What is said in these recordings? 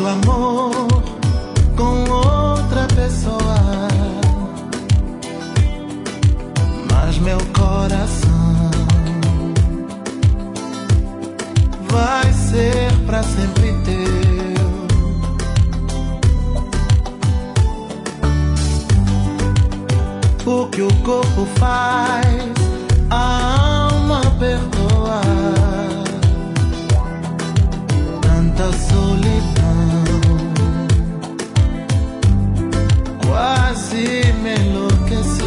fazendo amor com outra pessoa, mas meu coração vai ser pra sempre teu. O que o corpo faz, a alma perdoa. Tanta solidão quase me enlouqueceu.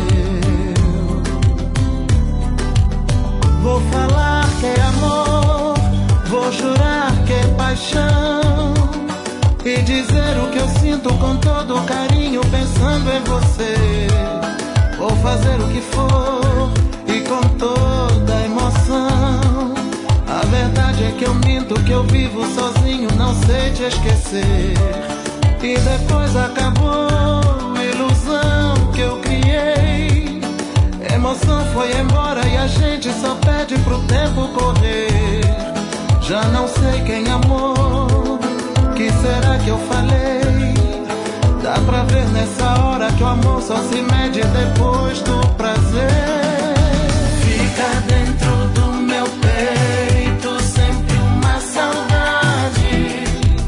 Vou falar que é amor, vou jurar que é paixão, e dizer o que eu sinto com todo carinho, pensando em você. Vou fazer o que for e com toda emoção. A verdade é que eu minto, que eu vivo sozinho, não sei te esquecer. E depois acabou a ilusão que eu criei. Emoção foi embora e a gente só pede pro tempo correr. Já não sei quem amou, que será que eu falei? Dá pra ver nessa hora que o amor só se mede depois do prazer. Fica dentro do meu peito sempre uma saudade,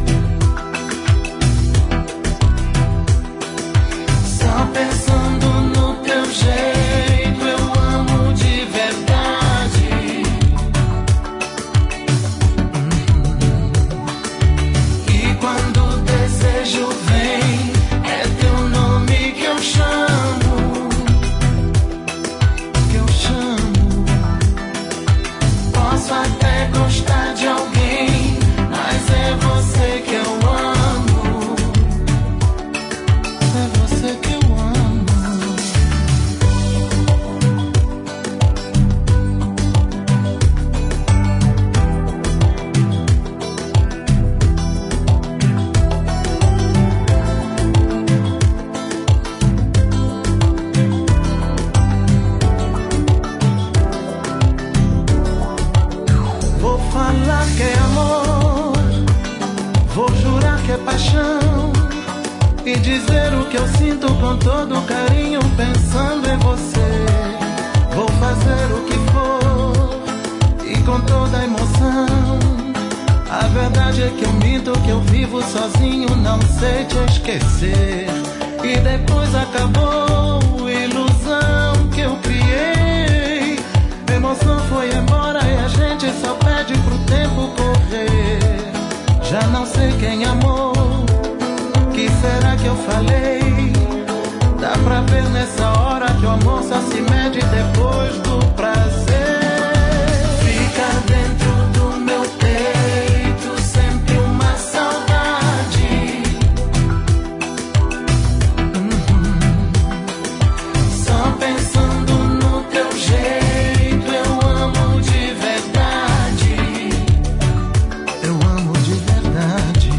só pensando no teu jeito, eu amo de verdade. E quando o desejo vem, é teu nome que eu chamo, que eu chamo. Posso até gostar de alguém, mas é você que eu amo, é você que eu amo. Vou falar que é amor, vou jurar que é paixão, e dizer o que eu sinto com todo carinho, pensando em você. Vou fazer o que for e com toda emoção. A verdade é que eu minto, que eu vivo sozinho, não sei te esquecer. E depois acabou a ilusão que eu criei. Emoção foi embora e a gente só pede pro tempo correr. Já não sei quem amou, que será que eu falei? Dá pra ver nessa hora que o amor só se mede depois do prazer. Fica dentro do meu peito sempre uma saudade, só pensando no teu jeito, eu amo de verdade, eu amo de verdade.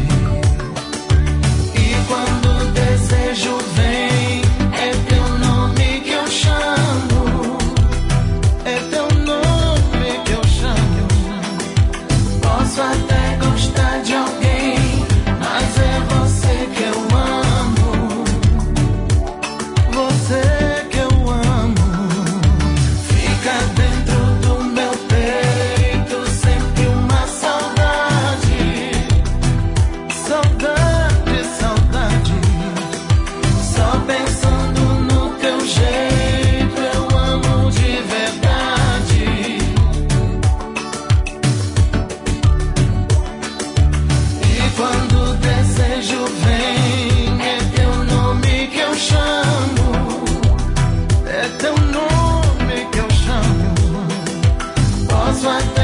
E quando o desejo vem, é teu nome que eu chamo, é teu nome que eu chamo. Posso até gostar de alguém, mas é você que eu amo, você que eu amo. Fica dentro do meu peito sempre uma saudade, saudade, saudade, só pensando no teu jeito, eu amo de verdade. E quando o desejo vem, é teu nome que eu chamo, é teu nome que eu chamo. Posso até